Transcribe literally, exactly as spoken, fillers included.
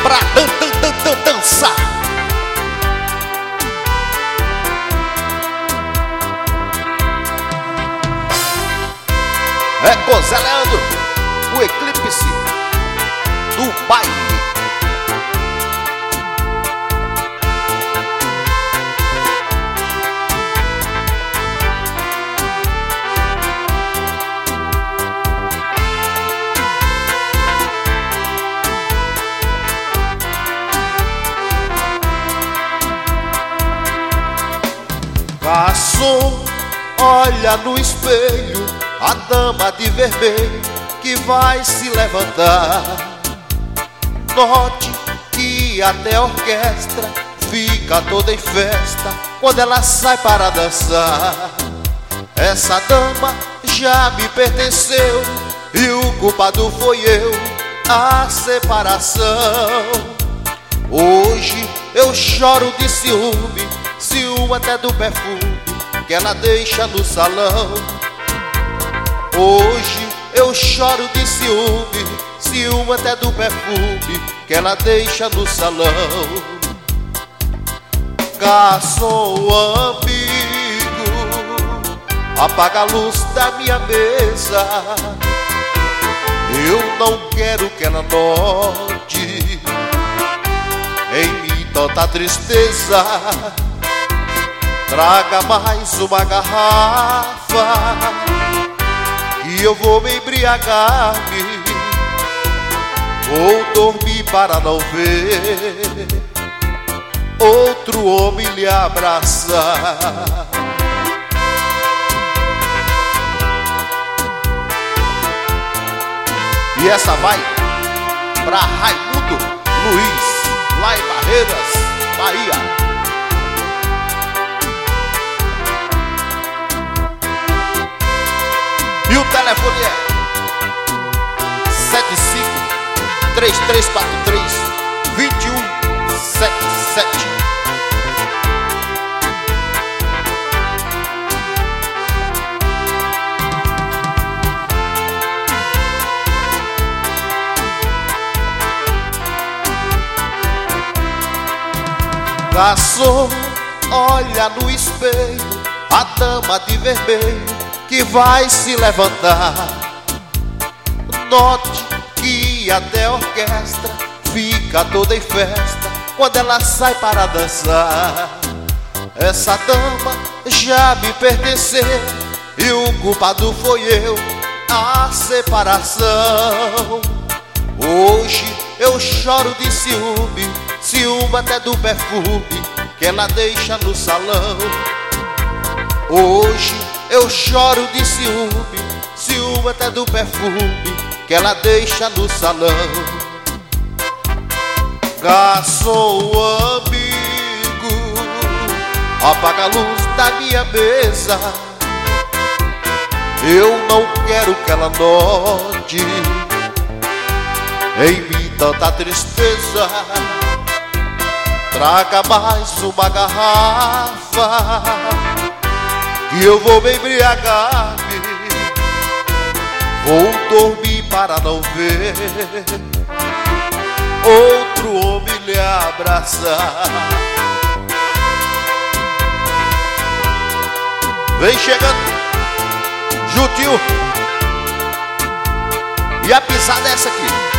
pra dan, dan, dan, dan, dançar. É com Zé Leandro, o eclipse do baile. Garçom, olha no espelho a dama de vermelho que vai se levantar. Note que até a orquestra fica toda em festa quando ela sai para dançar. Essa dama já me pertenceu e o culpado foi eu, a separação. Hoje eu choro de ciúme, ciúme até do perfume que ela deixa no salão. Hoje eu choro de ciúme, ciúme até do perfume que ela deixa no salão. Garçom amigo, apaga a luz da minha mesa. Eu não quero que ela note em mim tanta tristeza. Traga mais uma garrafa e eu vou me embriagar-me. Vou dormir para não ver outro homem lhe abraçar. E essa vai pra Raimundo Luiz, lá em Barreiras, Bahia. E o telefone é sete cinco, três três quatro três, dois um sete sete. Garçom, olha no espelho a dama de vermelho que vai se levantar. Note que até a orquestra fica toda em festa quando ela sai para dançar. Essa dama já me pertenceu e o culpado foi eu, a separação. Hoje eu choro de ciúme, ciúme até do perfume que ela deixa no salão. Hoje eu choro de ciúme, ciúme até do perfume que ela deixa no salão. Garçom amigo, apaga a luz da minha mesa. Eu não quero que ela note em mim tanta tristeza. Traga mais uma garrafa e eu vou me embriagar-me. Vou dormir para não ver outro homem lhe abraçar. Vem chegando juntinho, e a pisada é essa aqui.